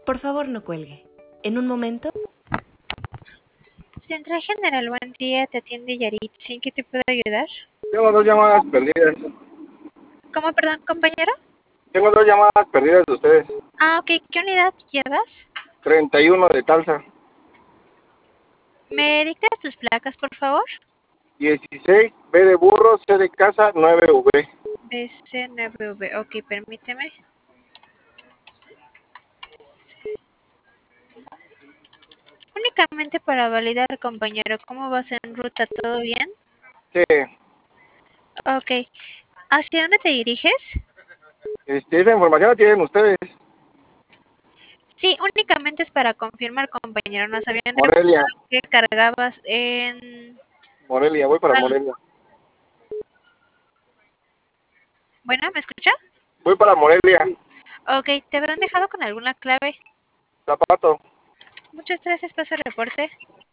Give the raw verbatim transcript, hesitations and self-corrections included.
Por favor, no cuelgue. En un momento... Central General, buen día, te atiende Yarit. ¿Sí que te puedo ayudar? Tengo dos llamadas perdidas. ¿Cómo, perdón, compañero? Tengo dos llamadas perdidas de ustedes. Ah, ok. ¿Qué unidad llevas? treinta y uno de Talsa. ¿Me dictas tus placas, por favor? dieciséis, B de burro, C de casa, nueve V. B C nueve V. Ok, permíteme. Únicamente para validar, compañero, ¿cómo vas en ruta? ¿Todo bien? Sí, Ok. ¿Hacia dónde te diriges? este, esa información la tienen ustedes. Sí, únicamente es para confirmar, compañero. Nos habían Morelia, reportado que cargabas en... Morelia, voy para al- Morelia. Bueno, ¿me escucha? Voy para Morelia. Ok, ¿te habrán dejado con alguna clave? Zapato. Muchas gracias, paso el reporte.